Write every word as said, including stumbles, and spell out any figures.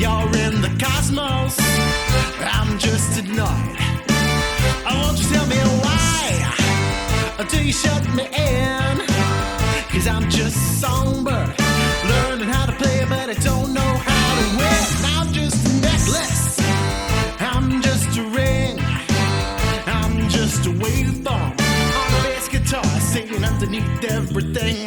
you're in the cosmos. I'm just annoyed. I won't you tell me why do you shut me in? Cause I'm just a songbird, learning how to play, but I don't know how to win. I'm just a necklace, I'm just a ring, I'm just a wave thumb on a bass guitar, singing underneath everything.